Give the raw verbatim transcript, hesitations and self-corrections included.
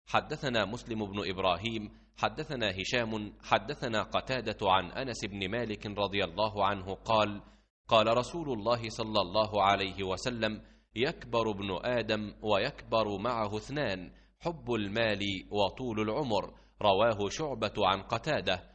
حدثنا مسلم بن إبراهيم حدثنا هشام حدثنا قتادة عن أنس بن مالك رضي الله عنه قال: قال رسول الله صلى الله عليه وسلم: يكبر ابن آدم ويكبر معه اثنان: حب المال وطول العمر. رواه شعبة عن قتادة.